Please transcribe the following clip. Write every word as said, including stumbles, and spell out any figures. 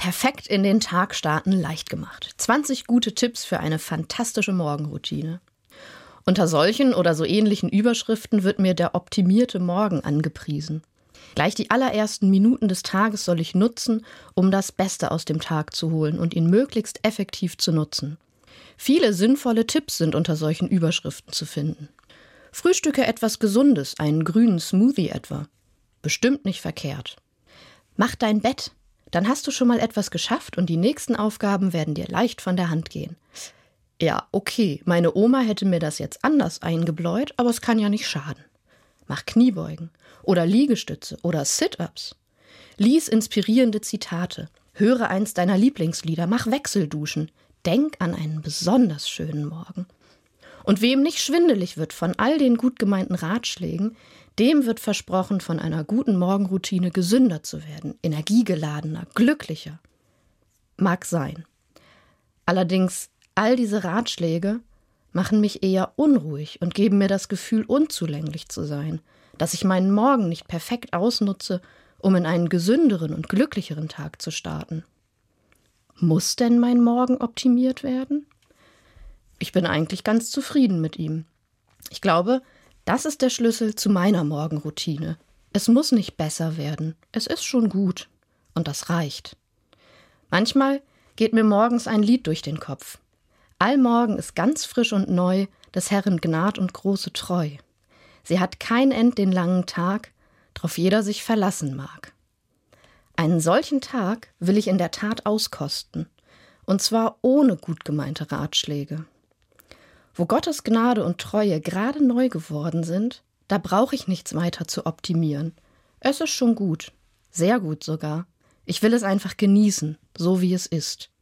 Perfekt in den Tag starten leicht gemacht. zwanzig gute Tipps für eine fantastische Morgenroutine. Unter solchen oder so ähnlichen Überschriften wird mir der optimierte Morgen angepriesen. Gleich die allerersten Minuten des Tages soll ich nutzen, um das Beste aus dem Tag zu holen und ihn möglichst effektiv zu nutzen. Viele sinnvolle Tipps sind unter solchen Überschriften zu finden. Frühstücke etwas Gesundes, einen grünen Smoothie etwa. Bestimmt nicht verkehrt. Mach dein Bett, dann hast du schon mal etwas geschafft und die nächsten Aufgaben werden dir leicht von der Hand gehen. Ja, okay, meine Oma hätte mir das jetzt anders eingebläut, aber es kann ja nicht schaden. Mach Kniebeugen oder Liegestütze oder Sit-Ups. Lies inspirierende Zitate, höre eins deiner Lieblingslieder, mach Wechselduschen, denk an einen besonders schönen Morgen. Und wem nicht schwindelig wird von all den gut gemeinten Ratschlägen, dem wird versprochen, von einer guten Morgenroutine gesünder zu werden, energiegeladener, glücklicher. Mag sein. Allerdings, all diese Ratschläge machen mich eher unruhig und geben mir das Gefühl, unzulänglich zu sein, dass ich meinen Morgen nicht perfekt ausnutze, um in einen gesünderen und glücklicheren Tag zu starten. Muss denn mein Morgen optimiert werden? Ich bin eigentlich ganz zufrieden mit ihm. Ich glaube, das ist der Schlüssel zu meiner Morgenroutine. Es muss nicht besser werden. Es ist schon gut. Und das reicht. Manchmal geht mir morgens ein Lied durch den Kopf. Allmorgen ist ganz frisch und neu, des Herren Gnad und große Treu. Sie hat kein End den langen Tag, drauf jeder sich verlassen mag. Einen solchen Tag will ich in der Tat auskosten. Und zwar ohne gut gemeinte Ratschläge. Wo Gottes Gnade und Treue gerade neu geworden sind, da brauche ich nichts weiter zu optimieren. Es ist schon gut, sehr gut sogar. Ich will es einfach genießen, so wie es ist.